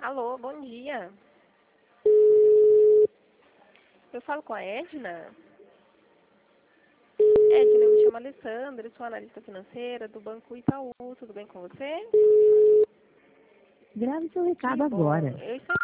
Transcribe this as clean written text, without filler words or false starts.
Alô, bom dia. Eu falo com a Edna? Edna, eu me chamo Alessandra, eu sou analista financeira do Banco Itaú. Tudo bem com você? Grave seu Que recado bom. agora. Eu estou